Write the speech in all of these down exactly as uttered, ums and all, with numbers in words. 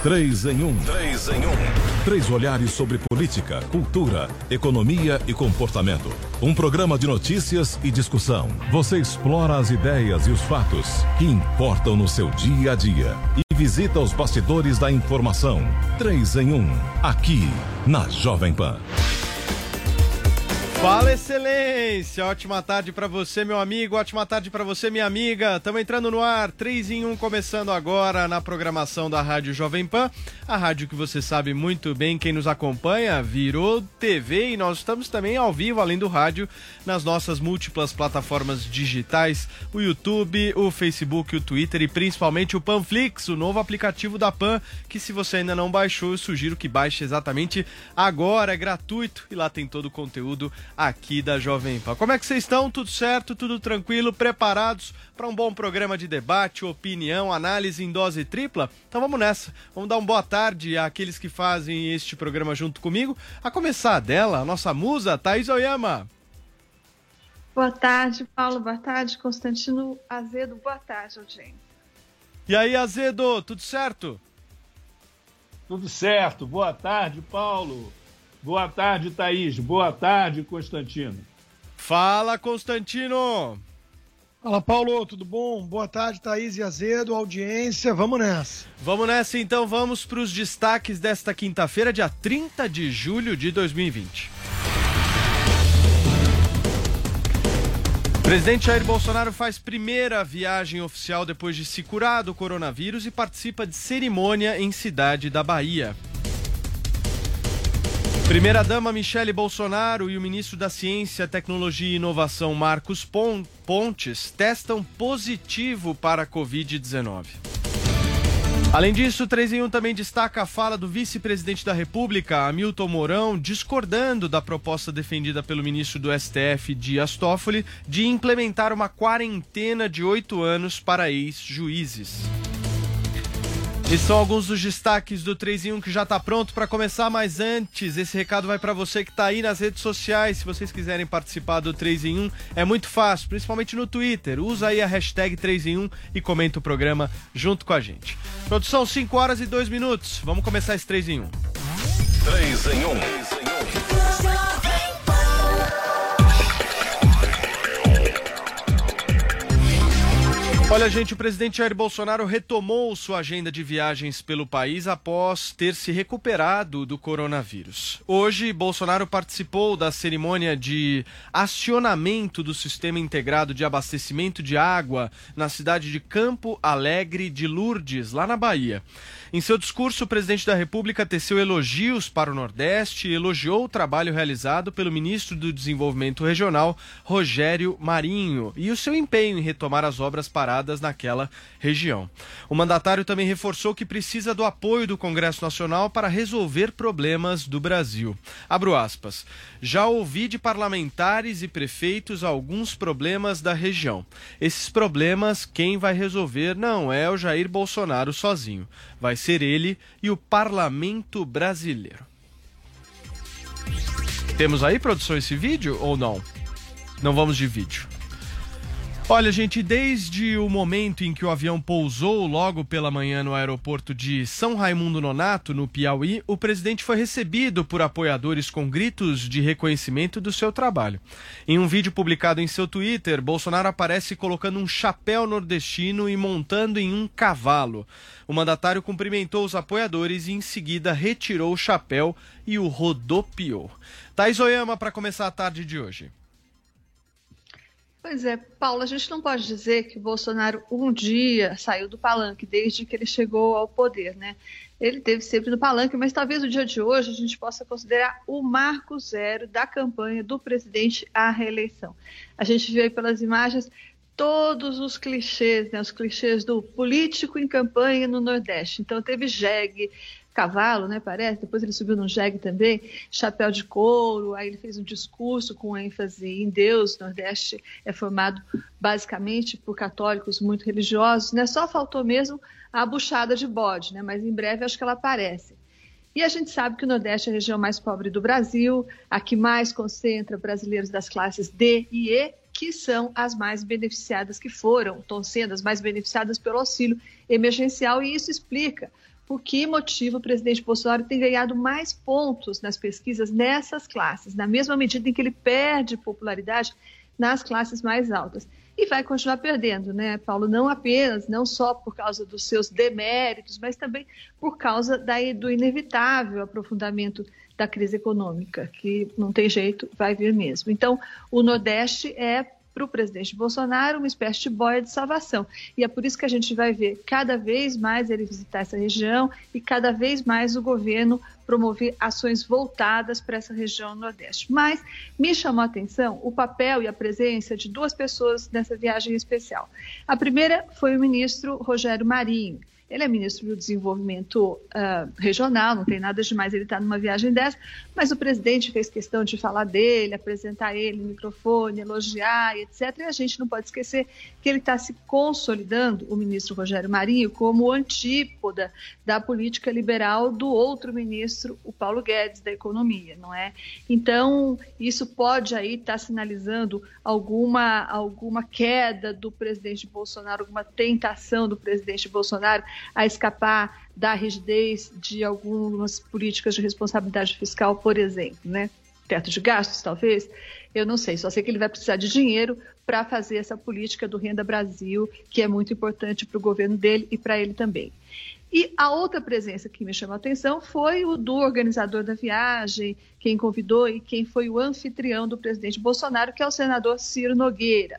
Três em um. Três em um. Três olhares sobre política, cultura, economia e comportamento. Um programa de notícias e discussão. Você explora as ideias e os fatos que importam no seu dia a dia e visita os bastidores da informação. Três em um. Aqui na Jovem Pan. Fala, excelência! Ótima tarde pra você, meu amigo. Ótima tarde pra você, minha amiga. Estamos entrando no ar, três em um, começando agora na programação da Rádio Jovem Pan. A rádio que você sabe muito bem, quem nos acompanha, virou T V e nós estamos também ao vivo, além do rádio, nas nossas múltiplas plataformas digitais, o YouTube, o Facebook, o Twitter e principalmente o Panflix, o novo aplicativo da Pan, que se você ainda não baixou, eu sugiro que baixe exatamente agora, é gratuito e lá tem todo o conteúdo aqui da Jovem Pan. Como é que vocês estão? Tudo certo? Tudo tranquilo? Preparados para um bom programa de debate, opinião, análise em dose tripla? Então vamos nessa. Vamos dar uma boa tarde àqueles que fazem este programa junto comigo. A começar dela, a nossa musa, Thaís Oyama. Boa tarde, Paulo. Boa tarde, Constantino Azedo. Boa tarde, audiência. E aí, Azedo, tudo certo? Tudo certo. Boa tarde, Paulo. Boa tarde, Thaís. Boa tarde, Constantino. Fala, Constantino. Fala, Paulo. Tudo bom? Boa tarde, Thaís e Azedo, audiência. Vamos nessa. Vamos nessa, então. Vamos para os destaques desta quinta-feira, dia trinta de julho de dois mil e vinte. O presidente Jair Bolsonaro faz primeira viagem oficial depois de se curar do coronavírus e participa de cerimônia em Cidade da Bahia. Primeira-dama Michele Bolsonaro e o ministro da Ciência, Tecnologia e Inovação, Marcos Pontes, testam positivo para a covid dezenove. Além disso, o três em um também destaca a fala do vice-presidente da República, Hamilton Mourão, discordando da proposta defendida pelo ministro do S T F, Dias Toffoli, de implementar uma quarentena de oito anos para ex-juízes. Esses são alguns dos destaques do três em um que já está pronto para começar, mas antes, esse recado vai para você que está aí nas redes sociais. Se vocês quiserem participar do três em um, é muito fácil, principalmente no Twitter. Usa aí a hashtag três em um e comenta o programa junto com a gente. Produção, cinco horas e dois minutos. Vamos começar esse três em um. três em um. Olha, gente, o presidente Jair Bolsonaro retomou sua agenda de viagens pelo país após ter se recuperado do coronavírus. Hoje, Bolsonaro participou da cerimônia de acionamento do Sistema Integrado de Abastecimento de Água na cidade de Campo Alegre de Lourdes, lá na Bahia. Em seu discurso, o presidente da República teceu elogios para o Nordeste e elogiou o trabalho realizado pelo ministro do Desenvolvimento Regional, Rogério Marinho, e o seu empenho em retomar as obras paradas naquela região. O mandatário também reforçou que precisa do apoio do Congresso Nacional para resolver problemas do Brasil. Abro aspas. Já ouvi de parlamentares e prefeitos alguns problemas da região. Esses problemas, quem vai resolver não é o Jair Bolsonaro sozinho. Vai ser ele e o parlamento brasileiro. Temos aí, produção, esse vídeo ou não? Não vamos de vídeo. Olha, gente, desde o momento em que o avião pousou logo pela manhã no aeroporto de São Raimundo Nonato, no Piauí, o presidente foi recebido por apoiadores com gritos de reconhecimento do seu trabalho. Em um vídeo publicado em seu Twitter, Bolsonaro aparece colocando um chapéu nordestino e montando em um cavalo. O mandatário cumprimentou os apoiadores e em seguida retirou o chapéu e o rodopiou. Thaís Oyama, para começar a tarde de hoje. Pois é, Paulo, a gente não pode dizer que o Bolsonaro um dia saiu do palanque desde que ele chegou ao poder, né? Ele esteve sempre no palanque, mas talvez o dia de hoje a gente possa considerar o marco zero da campanha do presidente à reeleição. A gente viu aí pelas imagens todos os clichês, né? Os clichês do político em campanha no Nordeste. Então teve jegue, cavalo, né, parece, depois ele subiu num jegue também, chapéu de couro, aí ele fez um discurso com ênfase em Deus. O Nordeste é formado basicamente por católicos muito religiosos, né, só faltou mesmo a buchada de bode, né, mas em breve acho que ela aparece. E a gente sabe que o Nordeste é a região mais pobre do Brasil, a que mais concentra brasileiros das classes D e E, que são as mais beneficiadas, que foram, estão sendo as mais beneficiadas pelo auxílio emergencial, e isso explica por que motivo o presidente Bolsonaro tem ganhado mais pontos nas pesquisas nessas classes, na mesma medida em que ele perde popularidade nas classes mais altas. E vai continuar perdendo, né, Paulo? Não apenas, não só por causa dos seus deméritos, mas também por causa da, do inevitável aprofundamento da crise econômica, que não tem jeito, vai vir mesmo. Então, o Nordeste é, para o presidente Bolsonaro, uma espécie de boia de salvação. E é por isso que a gente vai ver cada vez mais ele visitar essa região e cada vez mais o governo promover ações voltadas para essa região Nordeste. Mas me chamou a atenção o papel e a presença de duas pessoas nessa viagem especial. A primeira foi o ministro Rogério Marinho. Ele é ministro do Desenvolvimento uh, Regional, não tem nada demais ele estar numa viagem dessa, mas o presidente fez questão de falar dele, apresentar ele no microfone, elogiar, etcétera. E a gente não pode esquecer que ele está se consolidando, o ministro Rogério Marinho, como antípoda da política liberal do outro ministro, o Paulo Guedes, da Economia, não é? Então, isso pode aí estar sinalizando alguma, alguma queda do presidente Bolsonaro, alguma tentação do presidente Bolsonaro a escapar da rigidez de algumas políticas de responsabilidade fiscal, por exemplo, né? Teto de gastos, talvez, eu não sei, só sei que ele vai precisar de dinheiro para fazer essa política do Renda Brasil, que é muito importante para o governo dele e para ele também. E a outra presença que me chamou a atenção foi o do organizador da viagem, quem convidou e quem foi o anfitrião do presidente Bolsonaro, que é o senador Ciro Nogueira.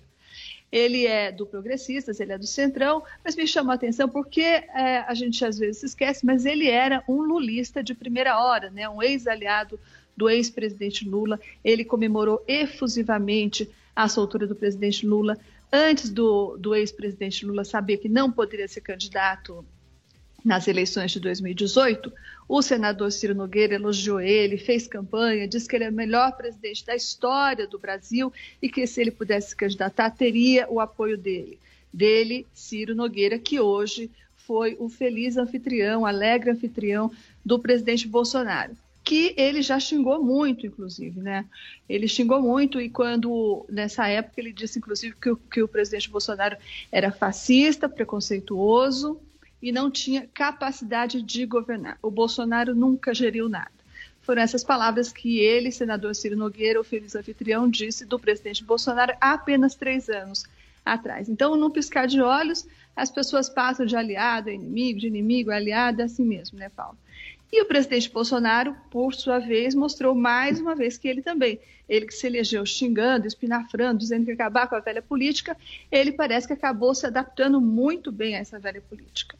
Ele é do Progressistas, ele é do Centrão, mas me chamou a atenção porque é, a gente às vezes se esquece, mas ele era um lulista de primeira hora, né? Um ex-aliado do ex-presidente Lula. Ele comemorou efusivamente a soltura do presidente Lula antes do, do ex-presidente Lula saber que não poderia ser candidato nas eleições de dois mil e dezoito, o senador Ciro Nogueira elogiou ele, fez campanha, disse que ele é o melhor presidente da história do Brasil e que se ele pudesse se candidatar, teria o apoio dele. Dele, Ciro Nogueira, que hoje foi o feliz anfitrião, alegre anfitrião do presidente Bolsonaro, que ele já xingou muito, inclusive, né? Ele xingou muito e quando, nessa época, ele disse, inclusive, que o, que o presidente Bolsonaro era fascista, preconceituoso, e não tinha capacidade de governar. O Bolsonaro nunca geriu nada. Foram essas palavras que ele, senador Ciro Nogueira, o feliz anfitrião, disse do presidente Bolsonaro há apenas três anos atrás. Então, num piscar de olhos, as pessoas passam de aliado a inimigo, de inimigo a aliado, é assim mesmo, né, Paulo? E o presidente Bolsonaro, por sua vez, mostrou mais uma vez que ele também, ele que se elegeu xingando, espinafrando, dizendo que ia acabar com a velha política, ele parece que acabou se adaptando muito bem a essa velha política.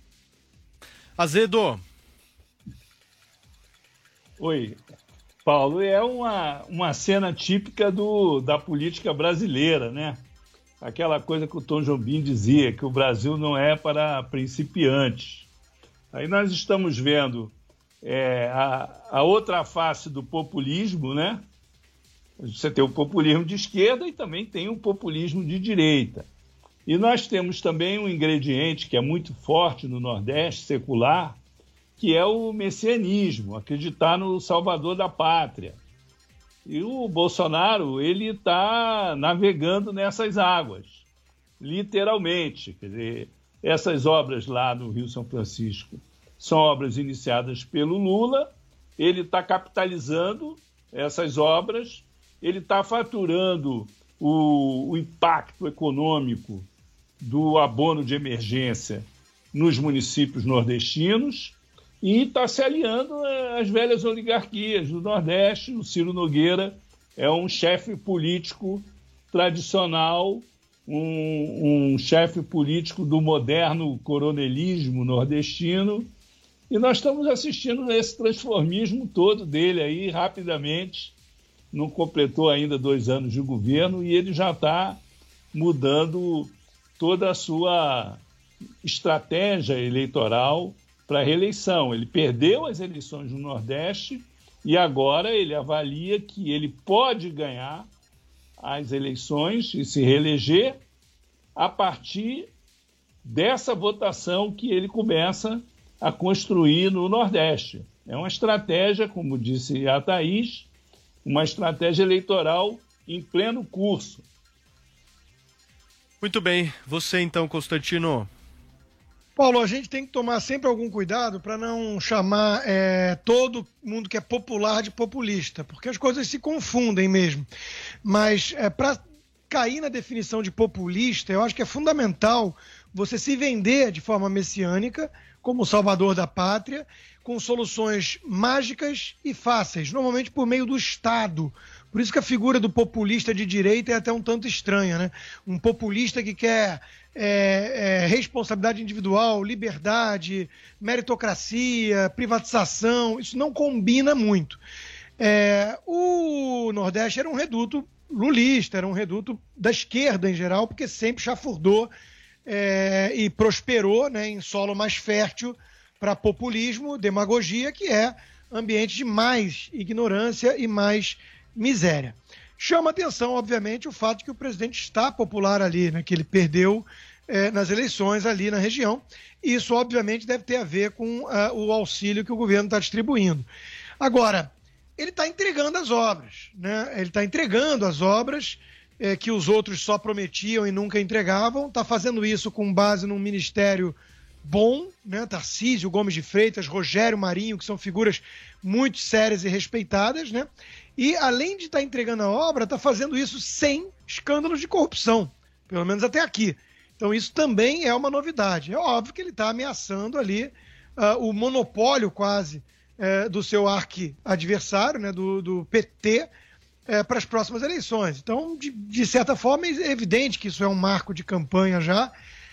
Azedo. Oi, Paulo, é uma, uma cena típica do, da política brasileira, né? Aquela coisa que o Tom Jobim dizia, que o Brasil não é para principiantes. Aí nós estamos vendo é, a, a outra face do populismo, né? Você tem o populismo de esquerda e também tem o populismo de direita. E nós temos também um ingrediente que é muito forte no Nordeste, secular, que é o messianismo, acreditar no Salvador da Pátria. E o Bolsonaro, ele está navegando nessas águas, literalmente. Quer dizer, essas obras lá no Rio São Francisco são obras iniciadas pelo Lula, ele está capitalizando essas obras, ele está faturando o, o impacto econômico do abono de emergência nos municípios nordestinos e está se aliando às velhas oligarquias do Nordeste. O Ciro Nogueira é um chefe político tradicional, um, um chefe político do moderno coronelismo nordestino, e nós estamos assistindo esse transformismo todo dele aí rapidamente. Não completou ainda dois anos de governo e ele já está mudando toda a sua estratégia eleitoral para a reeleição. Ele perdeu as eleições no Nordeste e agora ele avalia que ele pode ganhar as eleições e se reeleger a partir dessa votação que ele começa a construir no Nordeste. É uma estratégia, como disse a Thaís, uma estratégia eleitoral em pleno curso. Muito bem. Você então, Constantino? Paulo, a gente tem que tomar sempre algum cuidado para não chamar é, todo mundo que é popular de populista, porque as coisas se confundem mesmo. Mas é, para cair na definição de populista, eu acho que é fundamental você se vender de forma messiânica, como salvador da pátria, com soluções mágicas e fáceis, normalmente por meio do Estado. Por isso que a figura do populista de direita é até um tanto estranha, né? Um populista que quer é, é, responsabilidade individual, liberdade, meritocracia, privatização, isso não combina muito. É, o Nordeste era um reduto lulista, era um reduto da esquerda em geral, porque sempre chafurdou é, e prosperou, né, em solo mais fértil para populismo, demagogia, que é ambiente de mais ignorância e mais miséria. Chama atenção, obviamente, o fato de que o presidente está popular ali, né, que ele perdeu é, nas eleições ali na região. Isso, obviamente, deve ter a ver com uh, o auxílio que o governo está distribuindo. Agora, ele está entregando as obras, né? Ele está entregando as obras é, que os outros só prometiam e nunca entregavam, está fazendo isso com base num ministério bom, né? Tarcísio Gomes de Freitas, Rogério Marinho, que são figuras muito sérias e respeitadas, né? E, além de estar entregando a obra, está fazendo isso sem escândalos de corrupção, pelo menos até aqui. Então, isso também é uma novidade. É óbvio que ele está ameaçando ali uh, o monopólio quase uh, do seu arqui-adversário, né? do, do P T, uh, para as próximas eleições. Então, de, de certa forma, é evidente que isso é um marco de campanha já.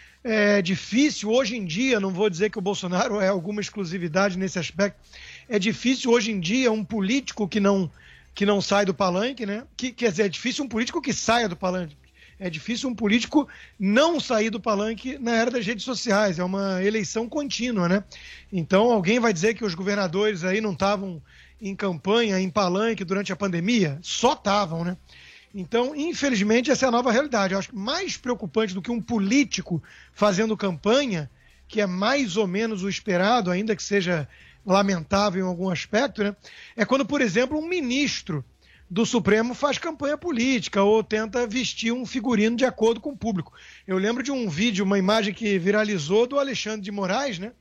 É difícil hoje em dia, não vou dizer que o Bolsonaro é alguma exclusividade nesse aspecto, é difícil hoje em dia um político que não, que não sai do palanque, né? Que, quer dizer, é difícil um político que saia do palanque. É difícil um político não sair do palanque na era das redes sociais. É uma eleição contínua, né? Então, alguém vai dizer que os governadores aí não estavam em campanha, em palanque durante a pandemia? Só estavam, né? Então, infelizmente, essa é a nova realidade. Eu acho que mais preocupante do que um político fazendo campanha, que é mais ou menos o esperado, ainda que seja lamentável em algum aspecto, né? É quando, por exemplo, um ministro do Supremo faz campanha política ou tenta vestir um figurino de acordo com o público. Eu lembro de um vídeo, uma imagem que viralizou do Alexandre de Moraes, né?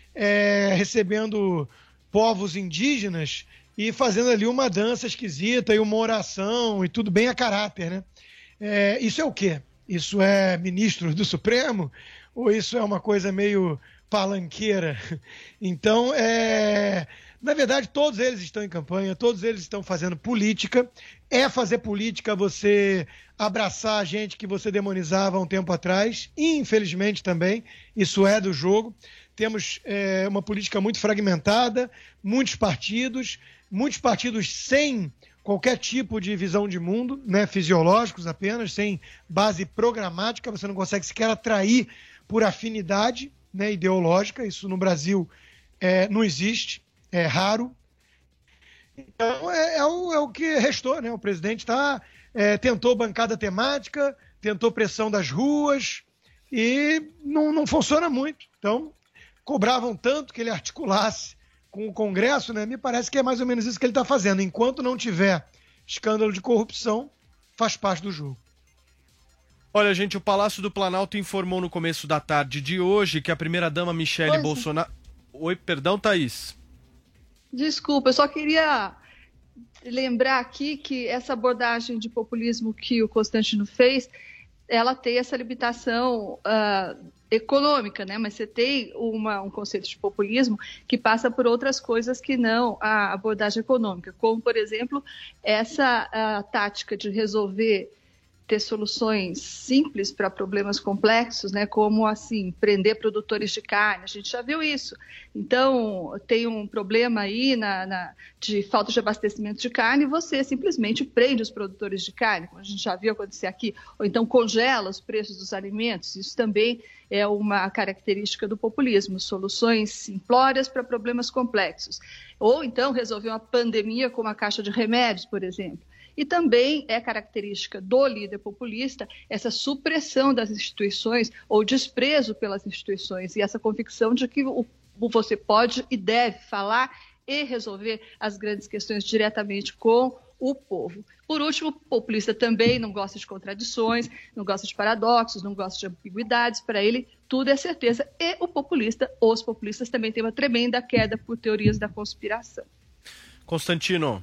É, recebendo povos indígenas e fazendo ali uma dança esquisita e uma oração e tudo bem a caráter, né? É, isso é o quê? Isso é ministro do Supremo? Ou isso é uma coisa meio palanqueira? Então, é... na verdade, todos eles estão em campanha, todos eles estão fazendo política. É fazer política você abraçar a gente que você demonizava há um tempo atrás. Infelizmente também, isso é do jogo. Temos é, uma política muito fragmentada, muitos partidos, muitos partidos sem qualquer tipo de visão de mundo, né, fisiológicos apenas, sem base programática, você não consegue sequer atrair por afinidade, né, ideológica. Isso no Brasil é, não existe. É raro. Então, é, é, o, é o que restou, né? O presidente tá, é, tentou bancada temática, tentou pressão das ruas e não, não funciona muito. Então, cobravam tanto que ele articulasse com o Congresso, né? Me parece que é mais ou menos isso que ele está fazendo. Enquanto não tiver escândalo de corrupção, faz parte do jogo. Olha, gente, o Palácio do Planalto informou no começo da tarde de hoje que a primeira-dama Michele Oi, Bolsonaro... Oi, perdão, Thaís. Desculpa, eu só queria lembrar aqui que essa abordagem de populismo que o Constantino fez, ela tem essa limitação uh, econômica, né? Mas você tem uma, um conceito de populismo que passa por outras coisas que não a abordagem econômica, como, por exemplo, essa a tática de resolver ter soluções simples para problemas complexos, né, como assim, prender produtores de carne, a gente já viu isso. Então, tem um problema aí na, na, de falta de abastecimento de carne, você simplesmente prende os produtores de carne, como a gente já viu acontecer aqui, ou então congela os preços dos alimentos. Isso também é uma característica do populismo, soluções simplórias para problemas complexos. Ou então resolver uma pandemia com uma caixa de remédios, por exemplo. E também é característica do líder populista essa supressão das instituições ou desprezo pelas instituições e essa convicção de que o, você pode e deve falar e resolver as grandes questões diretamente com o povo. Por último, o populista também não gosta de contradições, não gosta de paradoxos, não gosta de ambiguidades. Para ele, tudo é certeza. E o populista, os populistas, também têm uma tremenda queda por teorias da conspiração. Constantino.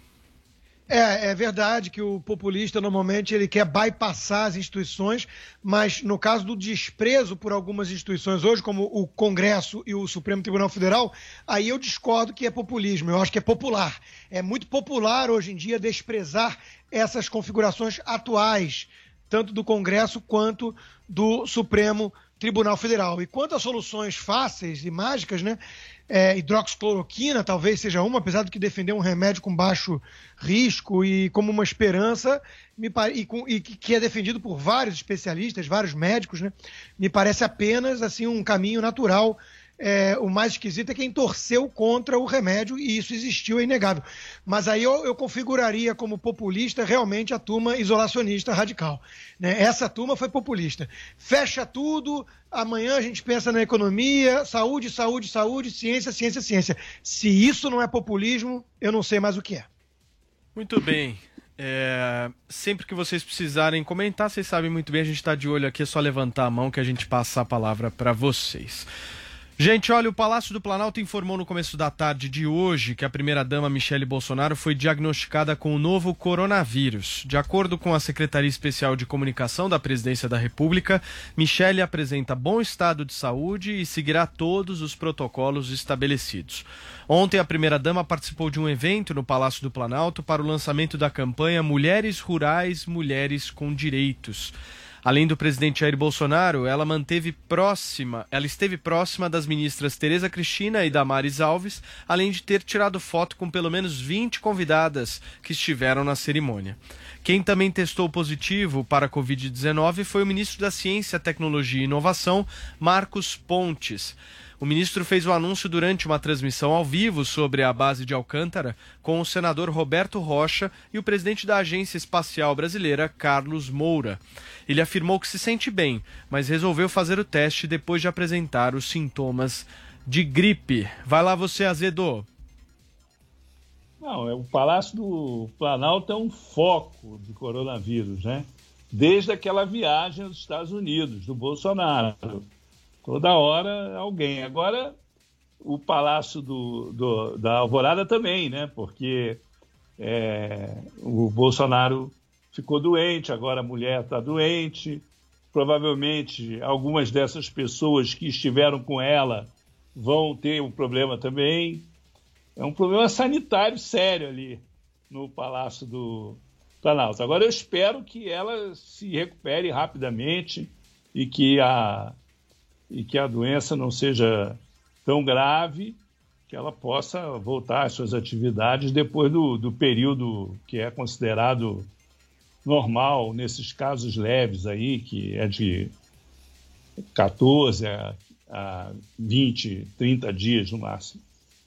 É, é verdade que o populista, normalmente, ele quer bypassar as instituições, mas no caso do desprezo por algumas instituições hoje, como o Congresso e o Supremo Tribunal Federal, aí eu discordo que é populismo, eu acho que é popular. É muito popular hoje em dia desprezar essas configurações atuais, tanto do Congresso quanto do Supremo Tribunal Federal. E quanto a soluções fáceis e mágicas, né? É, hidroxicloroquina talvez seja uma, apesar de que defender um remédio com baixo risco e como uma esperança, me pare... e, com... e que é defendido por vários especialistas, vários médicos, né? Me parece apenas assim um caminho natural. É, o mais esquisito é quem torceu contra o remédio, e isso existiu, é inegável. Mas aí eu, eu configuraria como populista realmente a turma isolacionista radical, né? Essa turma foi populista. Fecha tudo, amanhã a gente pensa na economia, saúde, saúde, saúde, ciência, ciência, ciência. Se isso não é populismo, eu não sei mais o que é. Muito bem. É, sempre que vocês precisarem comentar, vocês sabem muito bem, a gente está de olho aqui, é só levantar a mão que a gente passa a palavra para vocês. Gente, olha, o Palácio do Planalto informou no começo da tarde de hoje que a primeira-dama Michele Bolsonaro foi diagnosticada com o novo coronavírus. De acordo com a Secretaria Especial de Comunicação da Presidência da República, Michele apresenta bom estado de saúde e seguirá todos os protocolos estabelecidos. Ontem, a primeira-dama participou de um evento no Palácio do Planalto para o lançamento da campanha Mulheres Rurais, Mulheres com Direitos. Além do presidente Jair Bolsonaro, ela manteve próxima, ela esteve próxima das ministras Tereza Cristina e Damares Alves, além de ter tirado foto com pelo menos vinte convidadas que estiveram na cerimônia. Quem também testou positivo para a covid dezenove foi o ministro da Ciência, Tecnologia e Inovação, Marcos Pontes. O ministro fez o anúncio durante uma transmissão ao vivo sobre a base de Alcântara com o senador Roberto Rocha e o presidente da Agência Espacial Brasileira, Carlos Moura. Ele afirmou que se sente bem, mas resolveu fazer o teste depois de apresentar os sintomas de gripe. Vai lá você, Azedo. Não, o Palácio do Planalto é um foco de coronavírus, né? Desde aquela viagem aos Estados Unidos, do Bolsonaro. Toda hora alguém. Agora, o Palácio do, do, da Alvorada também, né? Porque é, o Bolsonaro ficou doente, agora a mulher está doente. Provavelmente, algumas dessas pessoas que estiveram com ela vão ter um problema também. É um problema sanitário sério ali no Palácio do Planalto. Agora, eu espero que ela se recupere rapidamente e que a... e que a doença não seja tão grave, que ela possa voltar às suas atividades depois do, do período que é considerado normal, nesses casos leves aí, que é de quatorze a, a vinte, trinta dias no máximo.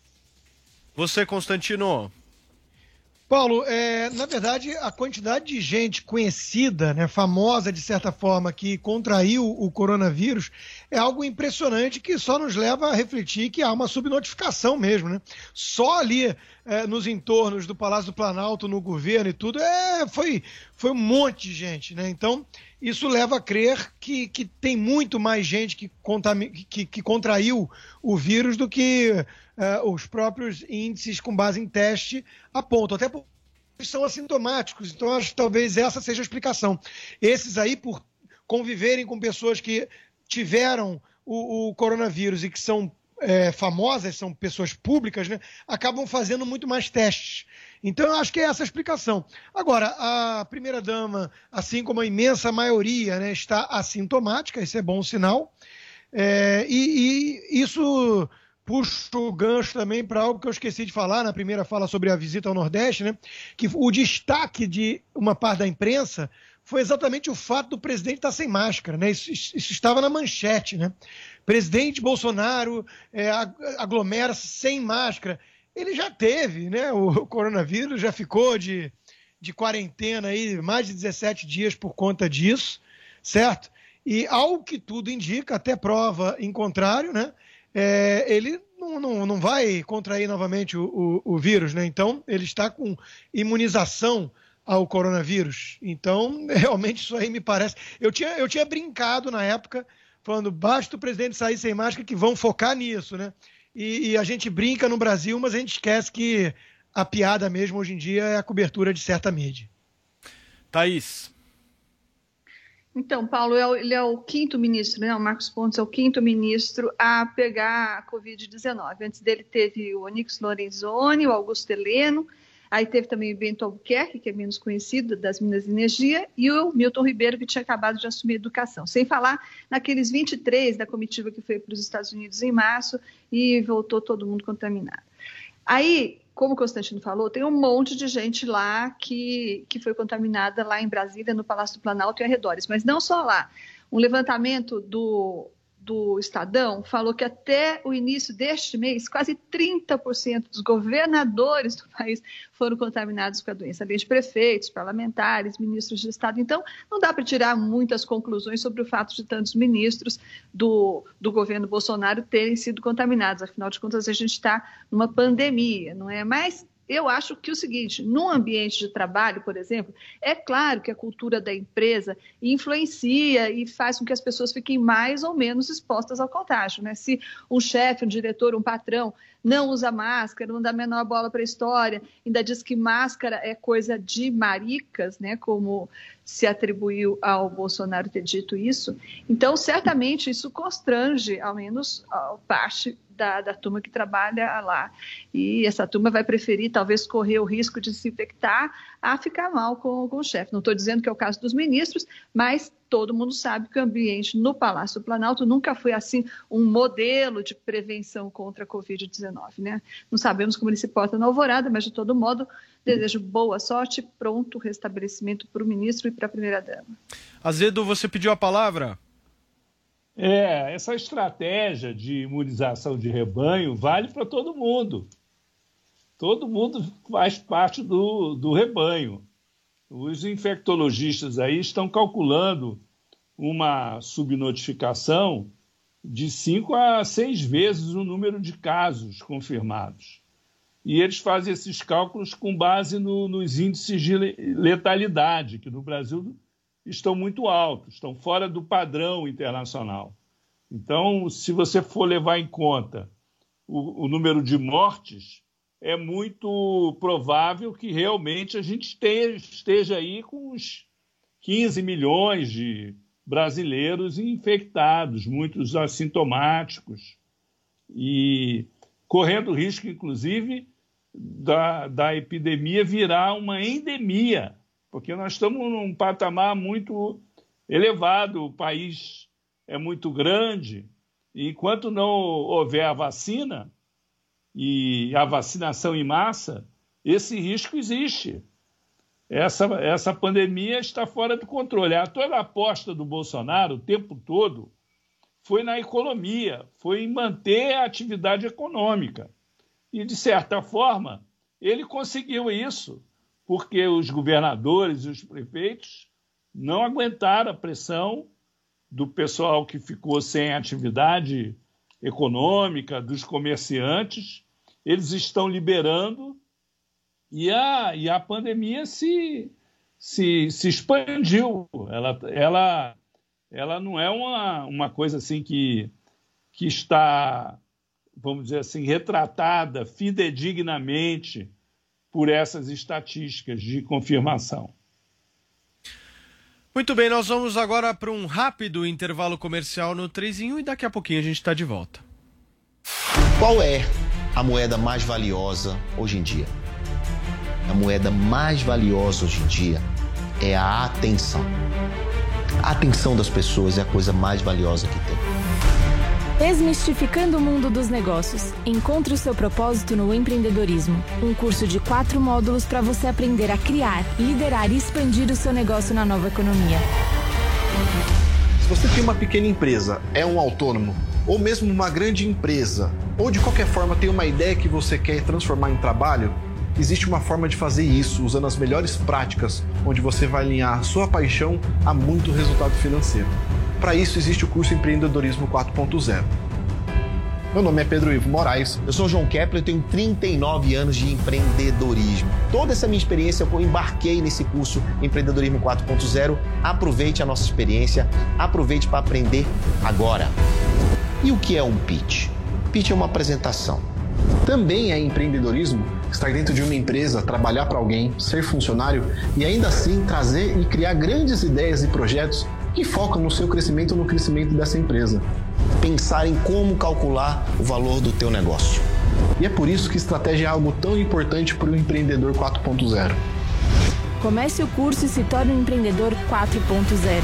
Você, Constantino? Paulo, é, na verdade, a quantidade de gente conhecida, né, famosa de certa forma, que contraiu o coronavírus, é algo impressionante que só nos leva a refletir que há uma subnotificação mesmo, né? Só ali é, nos entornos do Palácio do Planalto, no governo e tudo, é, foi, foi um monte de gente, né? Então, isso leva a crer que, que tem muito mais gente que, que, que contraiu o vírus do que uh, os próprios índices com base em teste apontam. Até porque são assintomáticos, então acho que talvez essa seja a explicação. Esses aí, por conviverem com pessoas que tiveram o, o coronavírus e que são é, famosas, são pessoas públicas, né, acabam fazendo muito mais testes. Então, eu acho que é essa a explicação. Agora, a primeira-dama, assim como a imensa maioria, né, está assintomática, isso é bom sinal. É, e, e isso puxa o gancho também para algo que eu esqueci de falar na primeira fala sobre a visita ao Nordeste, né, que o destaque de uma parte da imprensa foi exatamente o fato do presidente estar sem máscara, né? Isso, isso estava na manchete, né? Presidente Bolsonaro é, aglomera-se sem máscara. Ele já teve, né? O coronavírus já ficou de, de quarentena aí mais de dezessete dias por conta disso, certo? E ao que tudo indica, até prova em contrário, né? É, ele não, não, não vai contrair novamente o, o, o vírus, né? Então, ele está com imunização ao coronavírus. Então, realmente, isso aí me parece... Eu tinha, eu tinha brincado na época, falando, basta o presidente sair sem máscara que vão focar nisso, né? E, e a gente brinca no Brasil, mas a gente esquece que a piada mesmo, hoje em dia, é a cobertura de certa mídia. Thaís. Então, Paulo, ele é o quinto ministro, né? O Marcos Pontes é o quinto ministro a pegar a covid dezenove. Antes dele teve o Onyx Lorenzoni, o Augusto Heleno, aí teve também o Bento Albuquerque, que é menos conhecido, das Minas de Energia, e o Milton Ribeiro, que tinha acabado de assumir a educação. Sem falar naqueles vinte e três da comitiva que foi para os Estados Unidos em março e voltou todo mundo contaminado. Aí, como o Constantino falou, tem um monte de gente lá que, que foi contaminada lá em Brasília, no Palácio do Planalto e arredores, mas não só lá. Um levantamento do, do Estadão falou que até o início deste mês, quase trinta por cento dos governadores do país foram contaminados com a doença, além de prefeitos, parlamentares, ministros de Estado. Então, não dá para tirar muitas conclusões sobre o fato de tantos ministros do, do governo Bolsonaro terem sido contaminados. Afinal de contas, a gente está numa pandemia, não é? Mas eu acho que o seguinte, num ambiente de trabalho, por exemplo, é claro que a cultura da empresa influencia e faz com que as pessoas fiquem mais ou menos expostas ao contágio, né? Se um chefe, um diretor, um patrão não usa máscara, não dá a menor bola para a história, ainda diz que máscara é coisa de maricas, né? Como se atribuiu ao Bolsonaro ter dito isso. Então, certamente, isso constrange, ao menos, a parte Da, da turma que trabalha lá. E essa turma vai preferir, talvez, correr o risco de se infectar a ficar mal com, com o chefe. Não estou dizendo que é o caso dos ministros, mas todo mundo sabe que o ambiente no Palácio do Planalto nunca foi, assim, um modelo de prevenção contra a covid dezenove, né? Não sabemos como ele se porta na Alvorada, mas, de todo modo, desejo boa sorte, pronto restabelecimento para o ministro e para a primeira-dama. Azedo, você pediu a palavra? É, essa estratégia de imunização de rebanho vale para todo mundo. Todo mundo faz parte do, do rebanho. Os infectologistas aí estão calculando uma subnotificação de cinco a seis vezes o número de casos confirmados. E eles fazem esses cálculos com base no, nos índices de letalidade, que no Brasil estão muito altos, estão fora do padrão internacional. Então, se você for levar em conta o, o número de mortes, é muito provável que realmente a gente esteja, esteja aí com uns quinze milhões de brasileiros infectados, muitos assintomáticos, e correndo risco, inclusive, da, da epidemia virar uma endemia, porque nós estamos num patamar muito elevado, o país é muito grande, e enquanto não houver a vacina e a vacinação em massa, esse risco existe. Essa, essa pandemia está fora do controle. A toda a aposta do Bolsonaro, o tempo todo, foi na economia, foi em manter a atividade econômica. E, de certa forma, ele conseguiu isso, porque os governadores e os prefeitos não aguentaram a pressão do pessoal que ficou sem atividade econômica, dos comerciantes. Eles estão liberando e a, e a pandemia se, se, se expandiu. Ela, ela, ela não é uma, uma coisa assim que, que está, vamos dizer assim, retratada fidedignamente por essas estatísticas de confirmação. Muito bem, nós vamos agora para um rápido intervalo comercial no três em um e daqui a pouquinho a gente está de volta. Qual é a moeda mais valiosa hoje em dia? A moeda mais valiosa hoje em dia é a atenção. A atenção das pessoas é a coisa mais valiosa que tem. Desmistificando o mundo dos negócios. Encontre o seu propósito no empreendedorismo. Um curso de quatro módulos para você aprender a criar, liderar e expandir o seu negócio na nova economia. Se você tem uma pequena empresa, é um autônomo, ou mesmo uma grande empresa, ou de qualquer forma tem uma ideia que você quer transformar em trabalho, existe uma forma de fazer isso usando as melhores práticas, onde você vai alinhar sua paixão a muito resultado financeiro. Para isso existe o curso Empreendedorismo quatro ponto zero. Meu nome é Pedro Ivo Moraes. Eu sou o João Kepler, eu tenho trinta e nove anos de empreendedorismo. Toda essa minha experiência eu embarquei nesse curso Empreendedorismo quatro ponto zero. Aproveite a nossa experiência, aproveite para aprender agora. E o que é um pitch? Pitch é uma apresentação. Também é empreendedorismo estar dentro de uma empresa, trabalhar para alguém, ser funcionário e ainda assim trazer e criar grandes ideias e projetos que focam no seu crescimento ou no crescimento dessa empresa. Pensar em como calcular o valor do teu negócio. E é por isso que estratégia é algo tão importante para o empreendedor quatro ponto zero. Comece o curso e se torne um empreendedor quatro ponto zero.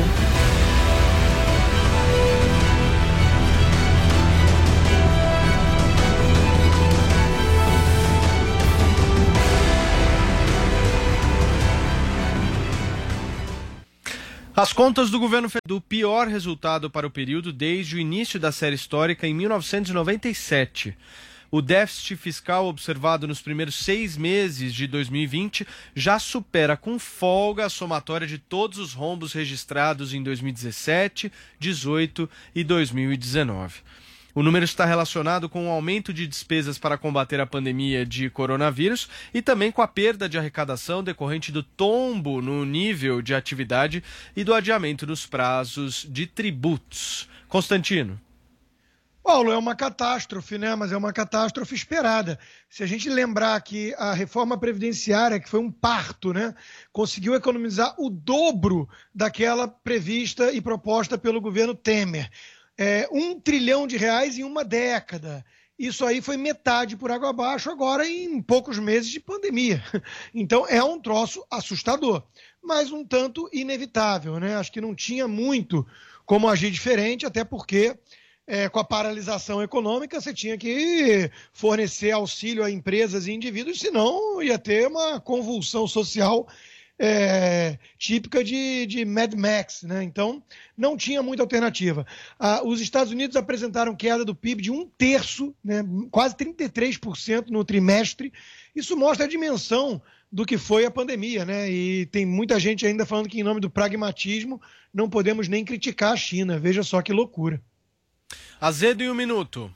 As contas do governo federal do pior resultado para o período desde o início da série histórica em mil novecentos e noventa e sete. O déficit fiscal observado nos primeiros seis meses de dois mil e vinte já supera com folga a somatória de todos os rombos registrados em dois mil e dezessete, dezoito e dois mil e dezenove. O número está relacionado com o aumento de despesas para combater a pandemia de coronavírus e também com a perda de arrecadação decorrente do tombo no nível de atividade e do adiamento dos prazos de tributos. Constantino. Paulo, é uma catástrofe, né? Mas é uma catástrofe esperada. Se a gente lembrar que a reforma previdenciária, que foi um parto, né, conseguiu economizar o dobro daquela prevista e proposta pelo governo Temer. É, um trilhão de reais em uma década. Isso aí foi metade por água abaixo agora em poucos meses de pandemia. Então é um troço assustador, mas um tanto inevitável, né? Acho que não tinha muito como agir diferente, até porque é, com a paralisação econômica você tinha que fornecer auxílio a empresas e indivíduos, senão ia ter uma convulsão social É, típica de, de Mad Max, né? Então não tinha muita alternativa. Ah, os Estados Unidos apresentaram queda do P I B de um terço, né? Quase trinta e três por cento no trimestre. Isso mostra a dimensão do que foi a pandemia, né? E tem muita gente ainda falando que em nome do pragmatismo não podemos nem criticar a China. Veja só que loucura. Azedo em um minuto.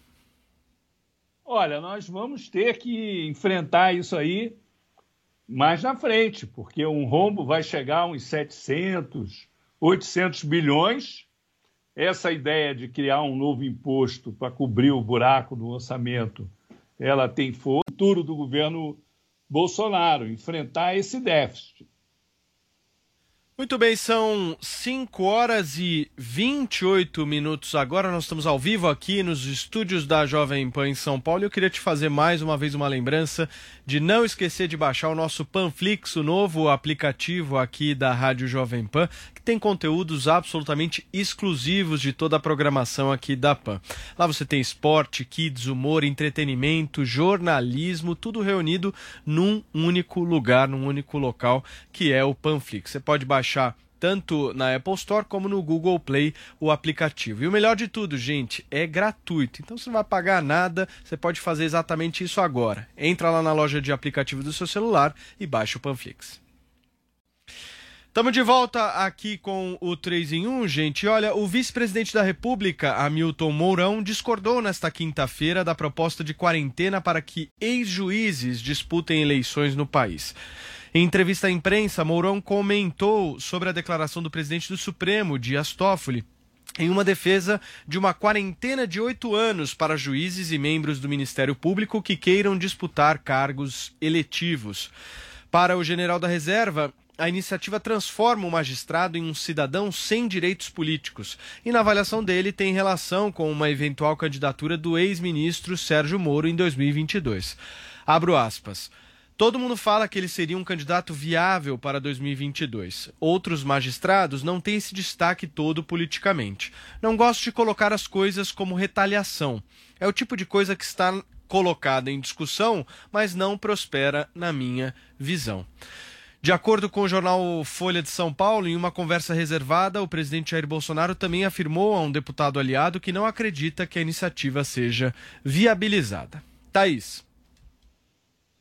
Olha, nós vamos ter que enfrentar isso aí mais na frente, porque um rombo vai chegar a uns setecentos, oitocentos bilhões. Essa ideia de criar um novo imposto para cobrir o buraco do orçamento, ela tem força. O futuro do governo Bolsonaro, enfrentar esse déficit. Muito bem, são cinco horas e vinte e oito minutos agora. Nós estamos ao vivo aqui nos estúdios da Jovem Pan em São Paulo. Eu queria te fazer mais uma vez uma lembrança de não esquecer de baixar o nosso Panflix, o novo aplicativo aqui da Rádio Jovem Pan, que tem conteúdos absolutamente exclusivos de toda a programação aqui da Pan. Lá você tem esporte, kids, humor, entretenimento, jornalismo, tudo reunido num único lugar, num único local, que é o Panflix. Você pode baixar tanto na Apple Store como no Google Play o aplicativo. E o melhor de tudo, gente, é gratuito. Então você não vai pagar nada, você pode fazer exatamente isso agora. Entra lá na loja de aplicativo do seu celular e baixa o Panflix. Estamos de volta aqui com o três em um, gente. Olha, o vice-presidente da República, Hamilton Mourão, discordou nesta quinta-feira da proposta de quarentena para que ex-juízes disputem eleições no país. Em entrevista à imprensa, Mourão comentou sobre a declaração do presidente do Supremo, Dias Toffoli, em uma defesa de uma quarentena de oito anos para juízes e membros do Ministério Público que queiram disputar cargos eletivos. Para o general da Reserva, a iniciativa transforma o magistrado em um cidadão sem direitos políticos e, na avaliação dele, tem relação com uma eventual candidatura do ex-ministro Sérgio Moro em dois mil e vinte e dois. Abro aspas. Todo mundo fala que ele seria um candidato viável para dois mil e vinte e dois. Outros magistrados não têm esse destaque todo politicamente. Não gosto de colocar as coisas como retaliação. É o tipo de coisa que está colocada em discussão, mas não prospera na minha visão. De acordo com o jornal Folha de São Paulo, em uma conversa reservada, o presidente Jair Bolsonaro também afirmou a um deputado aliado que não acredita que a iniciativa seja viabilizada. Thaís.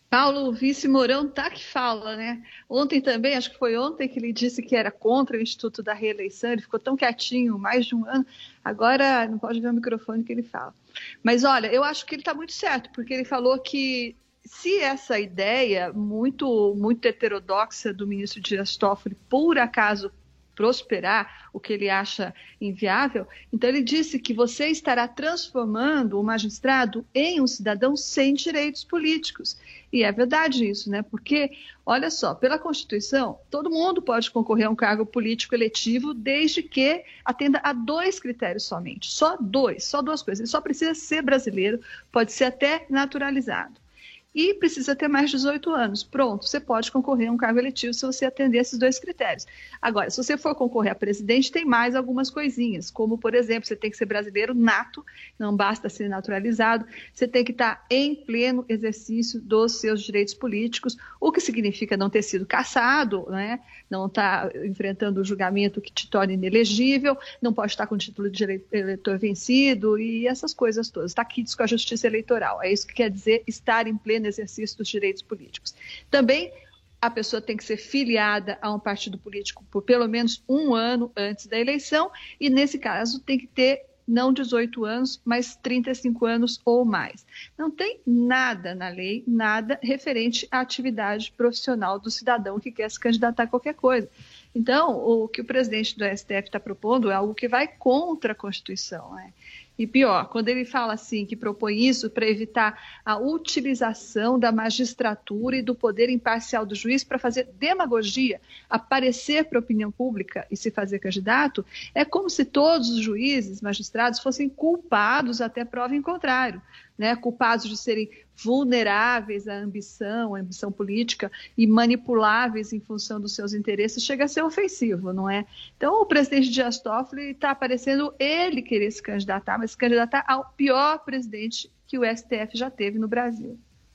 Paulo, o vice Mourão tá que fala, né? Ontem também, acho que foi ontem que ele disse que era contra o Instituto da Reeleição, ele ficou tão quietinho, mais de um ano, agora não pode ver o microfone que ele fala. Mas olha, eu acho que ele está muito certo, porque ele falou que se essa ideia muito, muito heterodoxa do ministro Dias Toffoli, por acaso, prosperar, o que ele acha inviável, então ele disse que você estará transformando o magistrado em um cidadão sem direitos políticos. E é verdade isso, né? Porque, olha só, pela Constituição, todo mundo pode concorrer a um cargo político eletivo desde que atenda a dois critérios somente. Só dois, só duas coisas. Ele só precisa ser brasileiro, pode ser até naturalizado. E precisa ter mais de dezoito anos. Pronto, você pode concorrer a um cargo eletivo se você atender esses dois critérios. Agora, se você for concorrer a presidente, tem mais algumas coisinhas, como, por exemplo, você tem que ser brasileiro nato, não basta ser naturalizado, você tem que estar em pleno exercício dos seus direitos políticos, o que significa não ter sido cassado, né? Não estar enfrentando o julgamento que te torne inelegível, não pode estar com o título de eleitor vencido e essas coisas todas. Está quites com a justiça eleitoral. É isso que quer dizer estar em pleno exercício dos direitos políticos. Também a pessoa tem que ser filiada a um partido político por pelo menos um ano antes da eleição e, nesse caso, tem que ter não dezoito anos, mas trinta e cinco anos ou mais. Não tem nada na lei, nada referente à atividade profissional do cidadão que quer se candidatar a qualquer coisa. Então, o que o presidente do S T F está propondo é algo que vai contra a Constituição, né? E pior, quando ele fala assim, que propõe isso para evitar a utilização da magistratura e do poder imparcial do juiz para fazer demagogia, aparecer para a opinião pública e se fazer candidato, é como se todos os juízes, magistrados, fossem culpados até prova em contrário, né? Culpados de serem vulneráveis à ambição, à ambição política e manipuláveis em função dos seus interesses, chega a ser ofensivo, não é? Então, o presidente Dias Toffoli está parecendo ele querer se candidatar, mas se candidatar ao pior presidente que o S T F já teve no Brasil.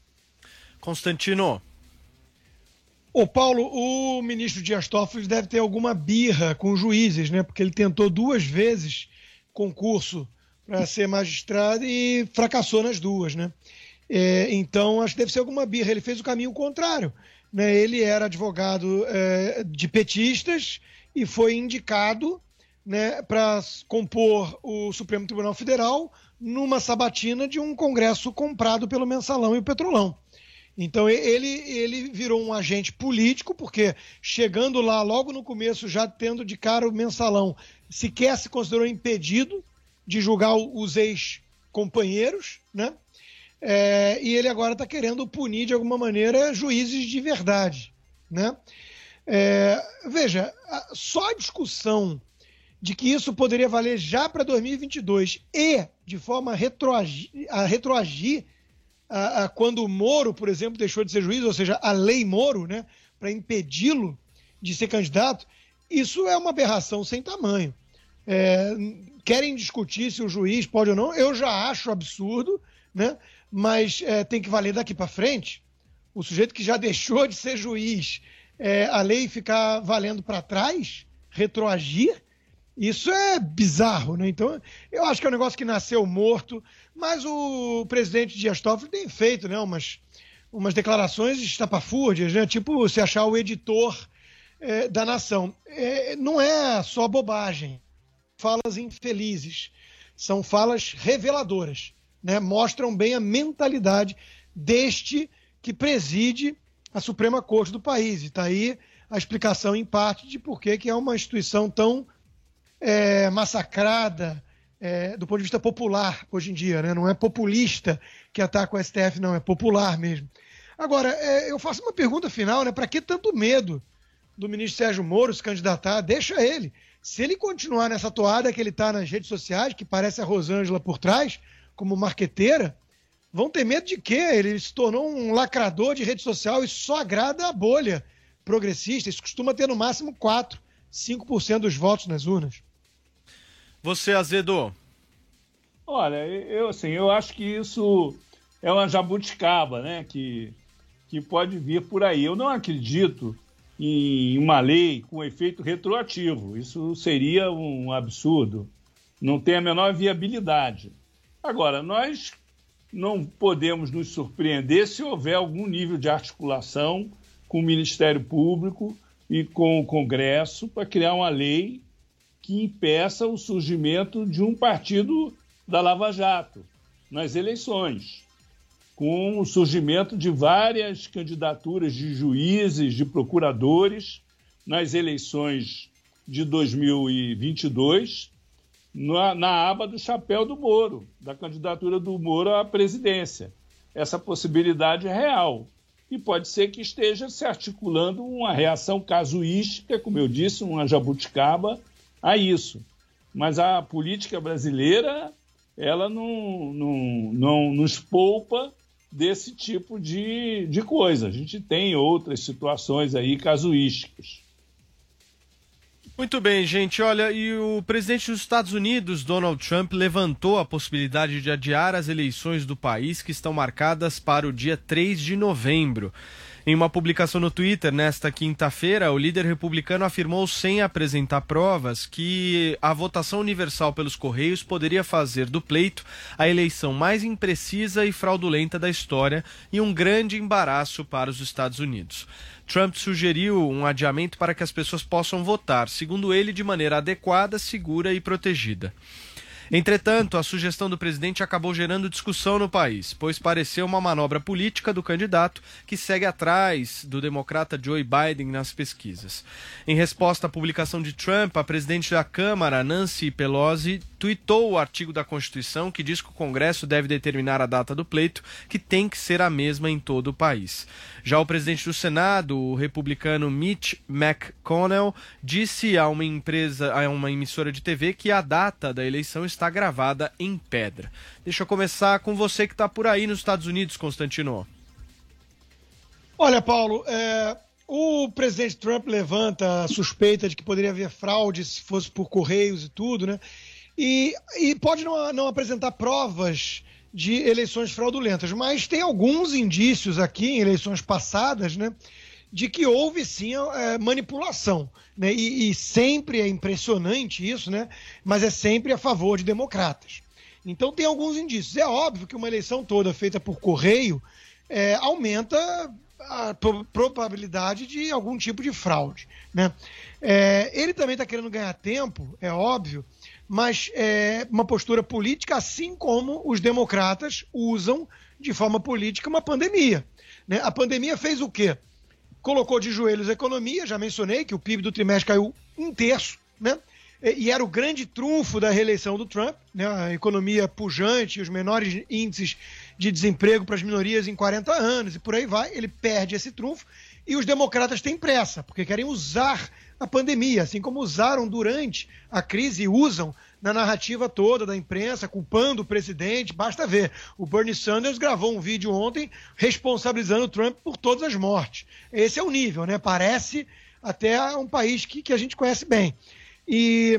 Constantino. Ô Paulo, o ministro Dias Toffoli deve ter alguma birra com os juízes, né? Porque ele tentou duas vezes concurso para ser magistrado e fracassou nas duas, né? É, então, acho que deve ser alguma birra. Ele fez o caminho contrário, né? Ele era advogado é, de petistas e foi indicado, né, para compor o Supremo Tribunal Federal numa sabatina de um congresso comprado pelo Mensalão e o Petrolão. Então, ele, ele virou um agente político, porque chegando lá, logo no começo, já tendo de cara o Mensalão, sequer se considerou impedido de julgar os ex-companheiros, né? É, e ele agora está querendo punir, de alguma maneira, juízes de verdade, né? É, veja, só a discussão de que isso poderia valer já para dois mil e vinte e dois e, de forma a retroagir, a retroagir a, a, quando o Moro, por exemplo, deixou de ser juiz, ou seja, a lei Moro, né, para impedi-lo de ser candidato, isso é uma aberração sem tamanho. É, querem discutir se o juiz pode ou não, eu já acho absurdo, né? Mas é, tem que valer daqui para frente. O sujeito que já deixou de ser juiz, é, a lei ficar valendo para trás, retroagir, isso é bizarro, né? Então, eu acho que é um negócio que nasceu morto, mas o presidente Dias Toffoli tem feito, né, umas, umas declarações estapafúrdias, né? Tipo se achar o editor é, da nação. É, não é só bobagem, falas infelizes, são falas reveladoras, né? Mostram bem a mentalidade deste que preside a Suprema Corte do país. E está aí a explicação, em parte, de por que é uma instituição tão é, massacrada é, do ponto de vista popular hoje em dia, né? Não é populista que ataca o S T F, não, é popular mesmo. Agora, é, eu faço uma pergunta final, né? Para que tanto medo do ministro Sérgio Moro se candidatar? Deixa ele. Se ele continuar nessa toada que ele está nas redes sociais, que parece a Rosângela por trás, como marqueteira, vão ter medo de quê? Ele se tornou um lacrador de rede social e só agrada a bolha progressista. Isso costuma ter no máximo quatro, cinco por cento dos votos nas urnas. Você, Azedo? Olha, eu, assim, eu acho que isso é uma jabuticaba, né? Que, que pode vir por aí. Eu não acredito em uma lei com efeito retroativo. Isso seria um absurdo. Não tem a menor viabilidade. Agora, nós não podemos nos surpreender se houver algum nível de articulação com o Ministério Público e com o Congresso para criar uma lei que impeça o surgimento de um partido da Lava Jato nas eleições, com o surgimento de várias candidaturas de juízes, de procuradores nas eleições de dois mil e vinte e dois, na, na aba do chapéu do Moro, da candidatura do Moro à presidência. Essa possibilidade é real e pode ser que esteja se articulando uma reação casuística, como eu disse, uma jabuticaba a isso. Mas a política brasileira, ela não, não, não nos poupa desse tipo de, de coisa. A gente tem outras situações aí casuísticas. Muito bem, gente. Olha, e o presidente dos Estados Unidos, Donald Trump, levantou a possibilidade de adiar as eleições do país que estão marcadas para o dia três de novembro. Em uma publicação no Twitter, nesta quinta-feira, o líder republicano afirmou, sem apresentar provas, que a votação universal pelos Correios poderia fazer do pleito a eleição mais imprecisa e fraudulenta da história e um grande embaraço para os Estados Unidos. Trump sugeriu um adiamento para que as pessoas possam votar, segundo ele, de maneira adequada, segura e protegida. Entretanto, a sugestão do presidente acabou gerando discussão no país, pois pareceu uma manobra política do candidato que segue atrás do democrata Joe Biden nas pesquisas. Em resposta à publicação de Trump, a presidente da Câmara, Nancy Pelosi, tuitou o artigo da Constituição que diz que o Congresso deve determinar a data do pleito, que tem que ser a mesma em todo o país. Já o presidente do Senado, o republicano Mitch McConnell, disse a uma empresa, a uma emissora de T V que a data da eleição está gravada em pedra. Deixa eu começar com você que está por aí nos Estados Unidos, Constantino. Olha, Paulo, é, o presidente Trump levanta a suspeita de que poderia haver fraude se fosse por correios e tudo, né? E, e pode não, não apresentar provas de eleições fraudulentas, mas tem alguns indícios aqui em eleições passadas, né, de que houve sim é, manipulação, né, e, e sempre é impressionante isso, né, mas é sempre a favor de democratas. Então tem alguns indícios. É óbvio que uma eleição toda feita por correio é, aumenta a pro- probabilidade de algum tipo de fraude, né? É, ele também está querendo ganhar tempo, é óbvio, mas é uma postura política, assim como os democratas usam de forma política uma pandemia, né? A pandemia fez o quê? Colocou de joelhos a economia, já mencionei que o P I B do trimestre caiu um terço, né? E era o grande trunfo da reeleição do Trump, né? A economia pujante, os menores índices de desemprego para as minorias em quarenta anos, e por aí vai, ele perde esse trunfo, e os democratas têm pressa, porque querem usar a pandemia, assim como usaram durante a crise e usam na narrativa toda da imprensa, culpando o presidente. Basta ver, o Bernie Sanders gravou um vídeo ontem responsabilizando o Trump por todas as mortes. Esse é o nível, né? Parece até um país que, que a gente conhece bem. E,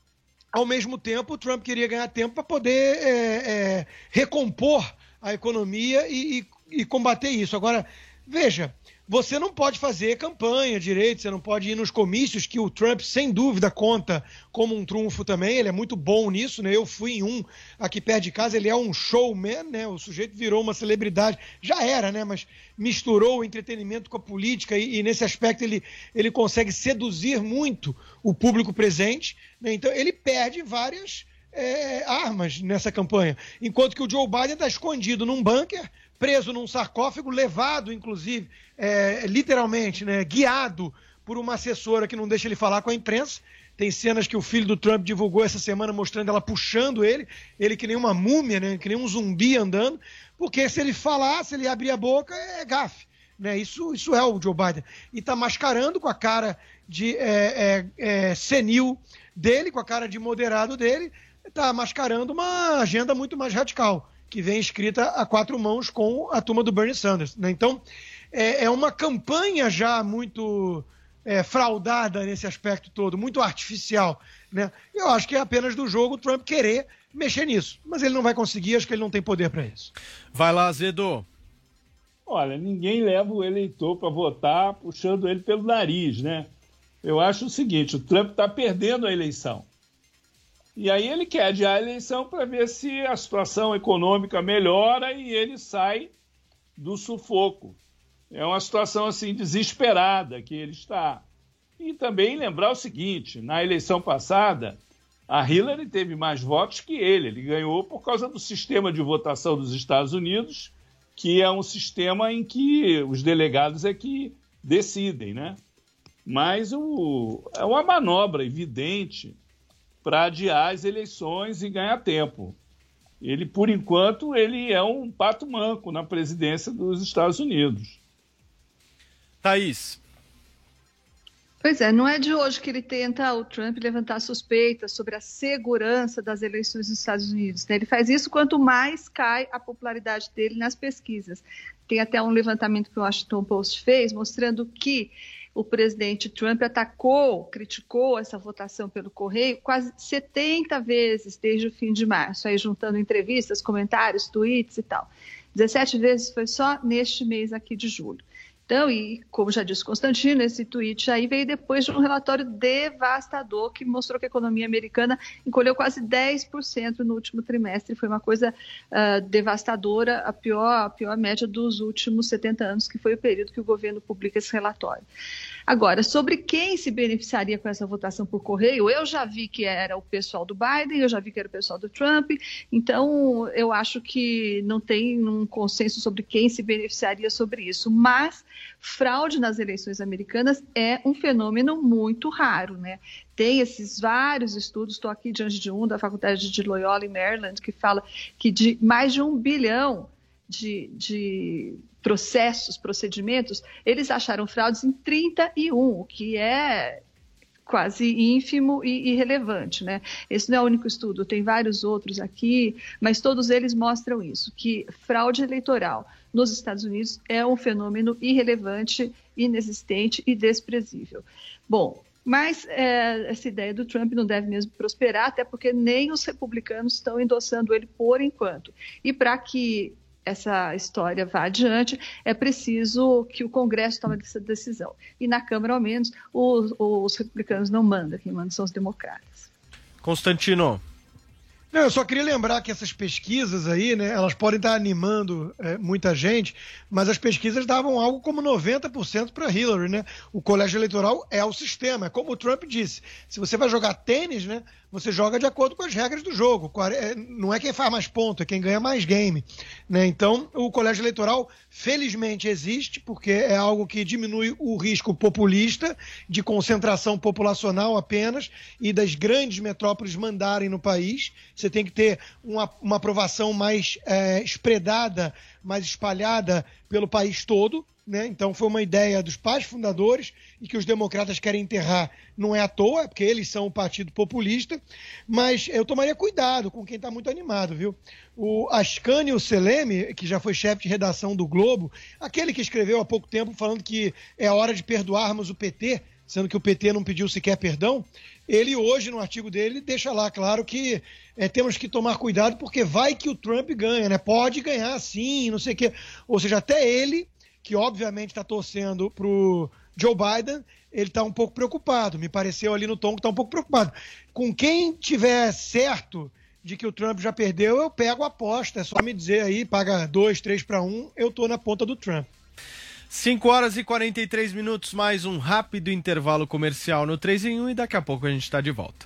ao mesmo tempo, o Trump queria ganhar tempo para poder é, é, recompor a economia e, e, e combater isso. Agora, veja, você não pode fazer campanha direito, você não pode ir nos comícios, que o Trump, sem dúvida, conta como um trunfo também. Ele é muito bom nisso, né? Eu fui em um aqui perto de casa, ele é um showman, né? O sujeito virou uma celebridade, já era, né? Mas misturou o entretenimento com a política e, e nesse aspecto ele, ele consegue seduzir muito o público presente, né? Então ele perde várias é, armas nessa campanha, enquanto que o Joe Biden está escondido num bunker, preso num sarcófago, levado, inclusive, é, literalmente, né, guiado por uma assessora que não deixa ele falar com a imprensa. Tem cenas que o filho do Trump divulgou essa semana mostrando ela puxando ele, ele que nem uma múmia, né, que nem um zumbi andando, porque se ele falar, se ele abrir a boca, é gafe. Né? Isso, isso é o Joe Biden. E está mascarando com a cara de é, é, é, senil dele, com a cara de moderado dele, está mascarando uma agenda muito mais radical, que vem escrita a quatro mãos com a turma do Bernie Sanders, né? Então, é, é uma campanha já muito é, fraudada nesse aspecto todo, muito artificial, né? Eu acho que é apenas do jogo o Trump querer mexer nisso, mas ele não vai conseguir, acho que ele não tem poder para isso. Vai lá, Azedo. Olha, ninguém leva o eleitor para votar puxando ele pelo nariz, né? Eu acho o seguinte, o Trump está perdendo a eleição. E aí ele quer adiar a eleição para ver se a situação econômica melhora e ele sai do sufoco. É uma situação assim desesperada que ele está. E também lembrar o seguinte, na eleição passada, a Hillary teve mais votos que ele. Ele ganhou por causa do sistema de votação dos Estados Unidos, que é um sistema em que os delegados é que decidem, né? Mas o, é uma manobra evidente para adiar as eleições e ganhar tempo. Ele, por enquanto, ele é um pato manco na presidência dos Estados Unidos. Thaís. Pois é, não é de hoje que ele tenta, o Trump, levantar suspeitas sobre a segurança das eleições dos Estados Unidos, né? Ele faz isso quanto mais cai a popularidade dele nas pesquisas. Tem até um levantamento que o Washington Post fez, mostrando que o presidente Trump atacou, criticou essa votação pelo correio quase setenta vezes desde o fim de março, aí juntando entrevistas, comentários, tweets e tal. dezessete vezes foi só neste mês aqui de julho. Então, e como já disse Constantino, esse tweet aí veio depois de um relatório devastador que mostrou que a economia americana encolheu quase dez por cento no último trimestre. Foi uma coisa uh, devastadora, a pior, a pior média dos últimos setenta anos, que foi o período que o governo publica esse relatório. Agora, sobre quem se beneficiaria com essa votação por correio, eu já vi que era o pessoal do Biden, eu já vi que era o pessoal do Trump, então eu acho que não tem um consenso sobre quem se beneficiaria sobre isso, mas fraude nas eleições americanas é um fenômeno muito raro, né? Tem esses vários estudos, estou aqui diante de um da Faculdade de Loyola em Maryland, que fala que de mais de um bilhão de, de processos, procedimentos, eles acharam fraudes em trinta e um, o que é quase ínfimo e irrelevante, né? Esse não é o único estudo, tem vários outros aqui, mas todos eles mostram isso, que fraude eleitoral nos Estados Unidos é um fenômeno irrelevante, inexistente e desprezível. Bom, mas é, essa ideia do Trump não deve mesmo prosperar, até porque nem os republicanos estão endossando ele por enquanto. E para que essa história vá adiante, é preciso que o Congresso tome essa decisão. E na Câmara, ao menos, os, os republicanos não mandam, quem manda são os democratas. Constantino. Não, eu só queria lembrar que essas pesquisas aí, né, elas podem estar animando é, muita gente, mas as pesquisas davam algo como noventa por cento para Hillary, né? O colégio eleitoral é o sistema, é como o Trump disse. Se você vai jogar tênis, né, você joga de acordo com as regras do jogo. Não é quem faz mais ponto, é quem ganha mais game, né? Então, o colégio eleitoral, felizmente, existe, porque é algo que diminui o risco populista de concentração populacional apenas e das grandes metrópoles mandarem no país. Você tem que ter uma, uma aprovação mais é, espredada, mais espalhada pelo país todo, né? Então foi uma ideia dos pais fundadores e que os democratas querem enterrar não é à toa, é porque eles são o partido populista, mas eu tomaria cuidado com quem está muito animado, viu? O Ascanio Seleme, que já foi chefe de redação do Globo, aquele que escreveu há pouco tempo falando que é hora de perdoarmos o P T, sendo que o P T não pediu sequer perdão, ele hoje, no artigo dele, deixa lá claro que é, temos que tomar cuidado porque vai que o Trump ganha, né? Pode ganhar sim, não sei o quê. Ou seja, até ele, que obviamente está torcendo para o Joe Biden, ele está um pouco preocupado. Me pareceu ali no tom que está um pouco preocupado. Com quem tiver certo de que o Trump já perdeu, eu pego a aposta. É só me dizer aí, paga dois, três para um, eu estou na ponta do Trump. cinco horas e quarenta e três minutos, mais um rápido intervalo comercial no três em um e daqui a pouco a gente está de volta.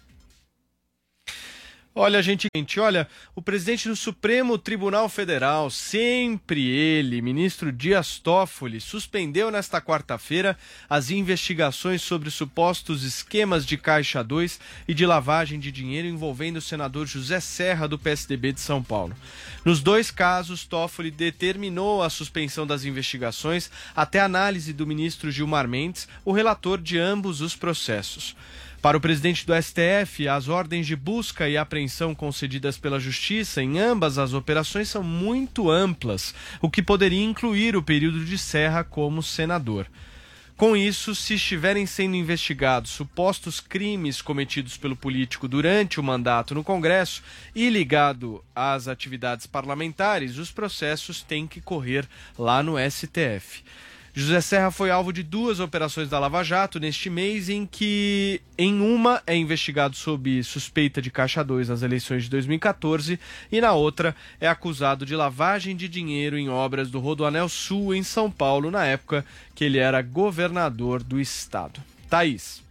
Olha, gente, olha, o presidente do Supremo Tribunal Federal, sempre ele, ministro Dias Toffoli, suspendeu nesta quarta-feira as investigações sobre supostos esquemas de Caixa dois e de lavagem de dinheiro envolvendo o senador José Serra, do P S D B de São Paulo. Nos dois casos, Toffoli determinou a suspensão das investigações até a análise do ministro Gilmar Mendes, o relator de ambos os processos. Para o presidente do S T F, as ordens de busca e apreensão concedidas pela Justiça em ambas as operações são muito amplas, o que poderia incluir o período de Serra como senador. Com isso, se estiverem sendo investigados supostos crimes cometidos pelo político durante o mandato no Congresso e ligado às atividades parlamentares, os processos têm que correr lá no S T F. José Serra foi alvo de duas operações da Lava Jato neste mês, em que em uma é investigado sob suspeita de Caixa dois nas eleições de dois mil e quatorze e na outra é acusado de lavagem de dinheiro em obras do Rodoanel Sul em São Paulo, na época que ele era governador do estado. Thaís.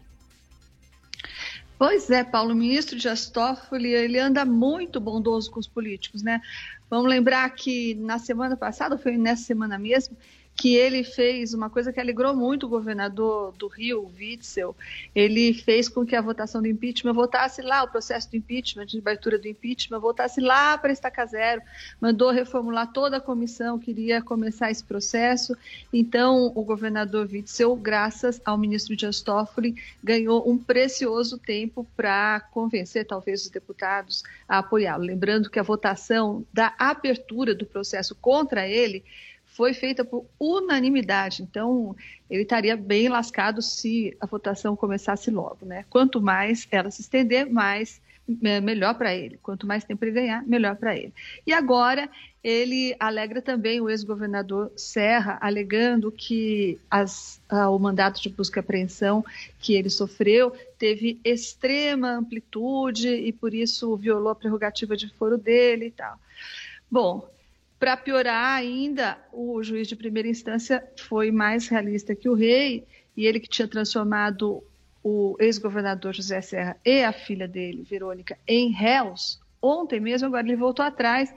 Pois é, Paulo, o ministro Dias Toffoli, ele anda muito bondoso com os políticos, né? Vamos lembrar que na semana passada, foi nessa semana mesmo, que ele fez uma coisa que alegrou muito o governador do Rio, Witzel. Ele fez com que a votação do impeachment voltasse lá, o processo do impeachment, de abertura do impeachment, voltasse lá para estaca zero, mandou reformular toda a comissão que iria começar esse processo. Então, o governador Witzel, graças ao ministro Dias Toffoli, ganhou um precioso tempo para convencer, talvez, os deputados a apoiá-lo. Lembrando que a votação da abertura do processo contra ele foi feita por unanimidade, então ele estaria bem lascado se a votação começasse logo, né? Quanto mais ela se estender, mais melhor para ele. Quanto mais tempo ele ganhar, melhor para ele. E agora ele alegra também o ex-governador Serra, alegando que as, ah, o mandato de busca e apreensão que ele sofreu teve extrema amplitude e por isso violou a prerrogativa de foro dele e tal. Bom, para piorar ainda, o juiz de primeira instância foi mais realista que o rei, e ele que tinha transformado o ex-governador José Serra e a filha dele, Verônica, em réus, ontem mesmo, agora ele voltou atrás,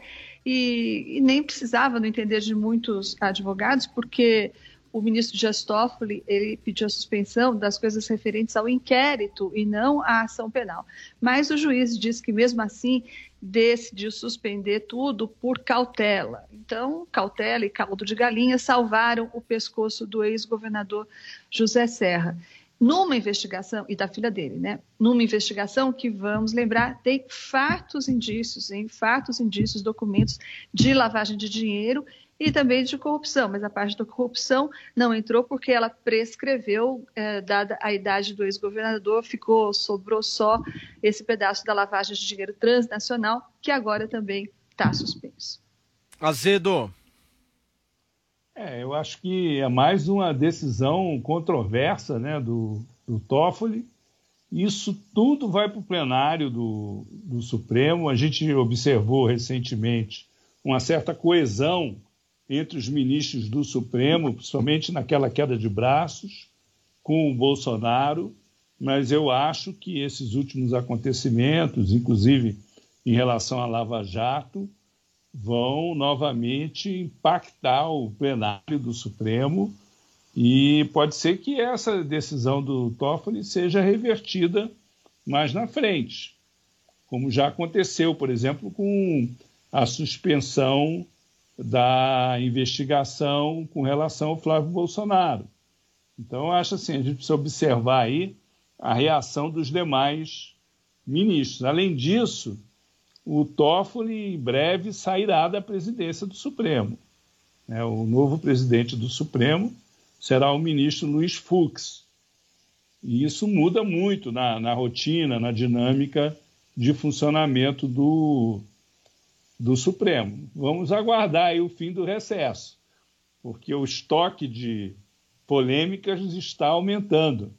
e, e nem precisava, no entender de muitos advogados, porque o ministro Dias Toffoli, ele pediu a suspensão das coisas referentes ao inquérito e não à ação penal. Mas o juiz disse que, mesmo assim, decidiu suspender tudo por cautela. Então, cautela e caldo de galinha salvaram o pescoço do ex-governador José Serra. Numa investigação, e da filha dele, né? Numa investigação que, vamos lembrar, tem fartos indícios, hein? Fartos indícios, documentos de lavagem de dinheiro e também de corrupção, mas a parte da corrupção não entrou porque ela prescreveu, eh, dada a idade do ex-governador, ficou, sobrou só esse pedaço da lavagem de dinheiro transnacional, que agora também está suspenso. Azedo. É, eu acho que é mais uma decisão controversa, né, do, do Toffoli. Isso tudo vai para o plenário do, do Supremo. A gente observou recentemente uma certa coesão entre os ministros do Supremo, principalmente naquela queda de braços com o Bolsonaro, mas eu acho que esses últimos acontecimentos, inclusive em relação à Lava Jato, vão novamente impactar o plenário do Supremo e pode ser que essa decisão do Toffoli seja revertida mais na frente, como já aconteceu, por exemplo, com a suspensão da investigação com relação ao Flávio Bolsonaro. Então, eu acho assim, a gente precisa observar aí a reação dos demais ministros. Além disso, o Toffoli em breve sairá da presidência do Supremo. É, o novo presidente do Supremo será o ministro Luiz Fux. E isso muda muito na, na rotina, na dinâmica de funcionamento do do Supremo. Vamos aguardar aí o fim do recesso, porque o estoque de polêmicas está aumentando.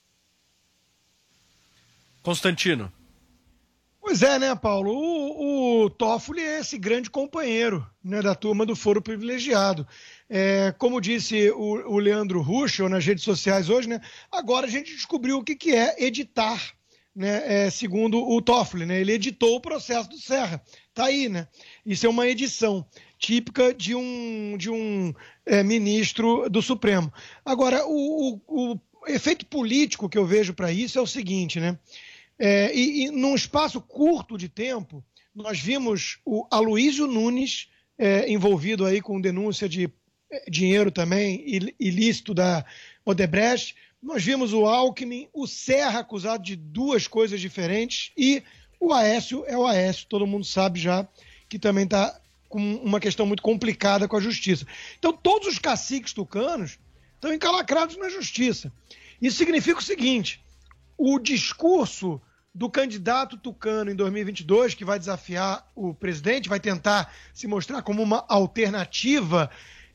Constantino. Pois é, né, Paulo? O, o Toffoli é esse grande companheiro, né, da turma do foro privilegiado. É, como disse o, o Leandro Ruschel nas redes sociais hoje, né, agora a gente descobriu o que, que é editar, né, é, segundo o Toffoli, né, ele editou o processo do Serra. Tá aí, né? Isso é uma edição típica de um, de um é, ministro do Supremo. Agora, o, o, o efeito político que eu vejo para isso é o seguinte, né? É, e, e num espaço curto de tempo, nós vimos o Aloysio Nunes é, envolvido aí com denúncia de é, dinheiro também ilícito da Odebrecht. Nós vimos o Alckmin, o Serra acusado de duas coisas diferentes e o Aécio é o Aécio, todo mundo sabe já que também está com uma questão muito complicada com a justiça. Então, todos os caciques tucanos estão encalacrados na justiça. Isso significa o seguinte, o discurso do candidato tucano em dois mil e vinte e dois, que vai desafiar o presidente, vai tentar se mostrar como uma alternativa,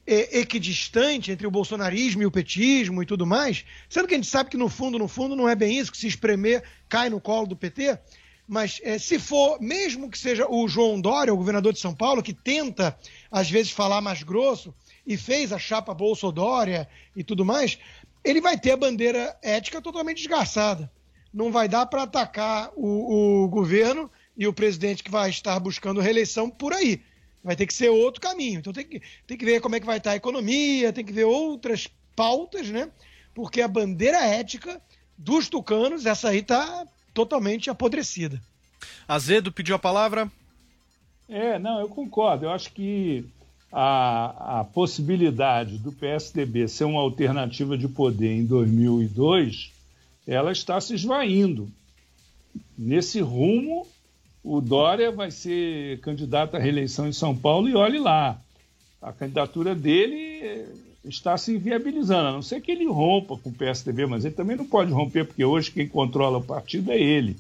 é, equidistante entre o bolsonarismo e o petismo e tudo mais, sendo que a gente sabe que no fundo, no fundo, não é bem isso, que se espremer cai no colo do P T, mas é, se for, mesmo que seja o João Dória, o governador de São Paulo, que tenta, às vezes, falar mais grosso e fez a chapa Bolsodória e tudo mais, ele vai ter a bandeira ética totalmente desgarçada. Não vai dar para atacar o, o governo e o presidente que vai estar buscando reeleição por aí. Vai ter que ser outro caminho. Então tem que, tem que ver como é que vai estar a economia, tem que ver outras pautas, né? Porque a bandeira ética dos tucanos, essa aí está totalmente apodrecida. Azedo pediu a palavra. É, não, eu concordo. Eu acho que a, a possibilidade do P S D B ser uma alternativa de poder em dois mil e dois, ela está se esvaindo. Nesse rumo, o Dória vai ser candidato à reeleição em São Paulo e olhe lá, a candidatura dele está se inviabilizando, a não ser que ele rompa com o P S D B, mas ele também não pode romper, porque hoje quem controla o partido é ele.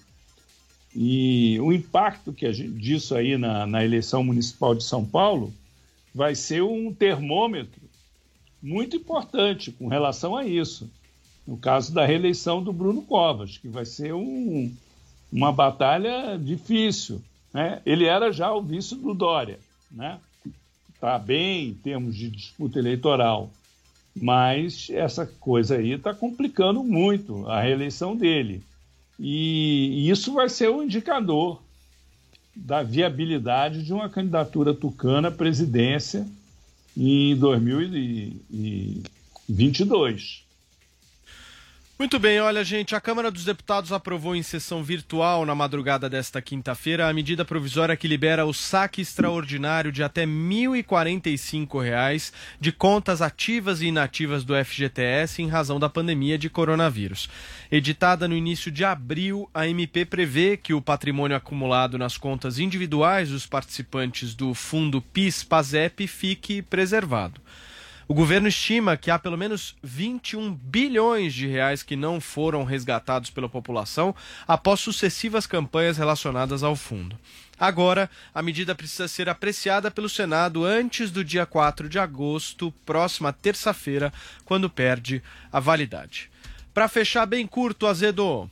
E o impacto que a gente, disso aí na, na eleição municipal de São Paulo vai ser um termômetro muito importante com relação a isso. No caso da reeleição do Bruno Covas, que vai ser um... uma batalha difícil, né? Ele era já o vice do Dória, né? Está bem em termos de disputa eleitoral, mas essa coisa aí está complicando muito a reeleição dele. E isso vai ser um indicador da viabilidade de uma candidatura tucana à presidência em dois mil e vinte e dois. Muito bem, olha, gente, a Câmara dos Deputados aprovou em sessão virtual na madrugada desta quinta-feira a medida provisória que libera o saque extraordinário de até mil e quarenta e cinco reais de contas ativas e inativas do F G T S em razão da pandemia de coronavírus. Editada no início de abril, a M P prevê que o patrimônio acumulado nas contas individuais dos participantes do Fundo PIS-PASEP fique preservado. O governo estima que há pelo menos vinte e um bilhões de reais que não foram resgatados pela população após sucessivas campanhas relacionadas ao fundo. Agora, a medida precisa ser apreciada pelo Senado antes do dia quatro de agosto, próxima terça-feira, quando perde a validade. Para fechar bem curto, Azedo.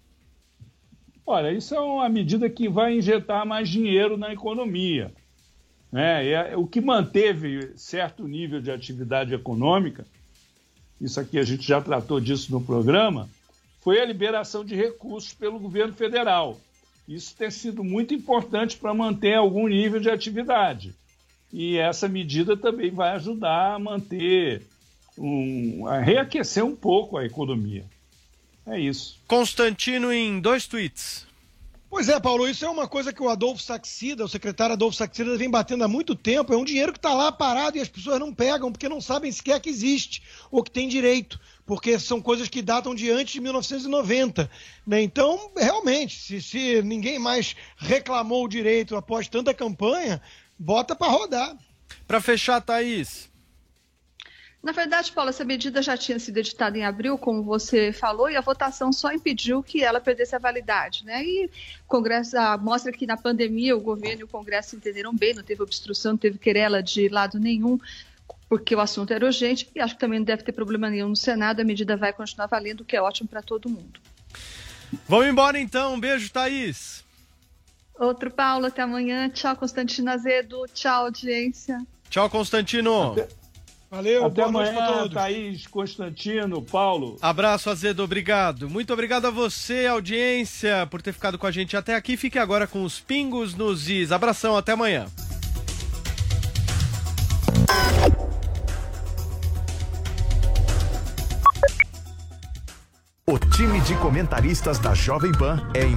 Olha, isso é uma medida que vai injetar mais dinheiro na economia. É, é, o que manteve certo nível de atividade econômica, isso aqui a gente já tratou disso no programa, foi a liberação de recursos pelo governo federal. Isso tem sido muito importante para manter algum nível de atividade. E essa medida também vai ajudar a manter, um, a reaquecer um pouco a economia. É isso. Constantino em dois tweets. Pois é, Paulo, isso é uma coisa que o Adolfo Saxida, o secretário Adolfo Saxida, vem batendo há muito tempo. É um dinheiro que está lá parado e as pessoas não pegam porque não sabem sequer que existe ou que tem direito, porque são coisas que datam de antes de mil novecentos e noventa. Né? Então, realmente, se, se ninguém mais reclamou o direito após tanta campanha, bota para rodar. Para fechar, Thaís. Na verdade, Paulo, essa medida já tinha sido editada em abril, como você falou, e a votação só impediu que ela perdesse a validade, né? E o Congresso ah, mostra que na pandemia o governo e o Congresso se entenderam bem, não teve obstrução, não teve querela de lado nenhum, porque o assunto era urgente, e acho que também não deve ter problema nenhum no Senado, a medida vai continuar valendo, o que é ótimo para todo mundo. Vamos embora então, um beijo, Thaís. Outro, Paulo, até amanhã. Tchau, Constantino Azedo. Tchau, audiência. Tchau, Constantino. Até... Valeu, até boa noite amanhã, pra todos. Thaís, Constantino, Paulo. Abraço, Azedo, obrigado. Muito obrigado a você, audiência, por ter ficado com a gente até aqui. Fique agora com os pingos nos is. Abração, até amanhã. O time de comentaristas da Jovem Pan é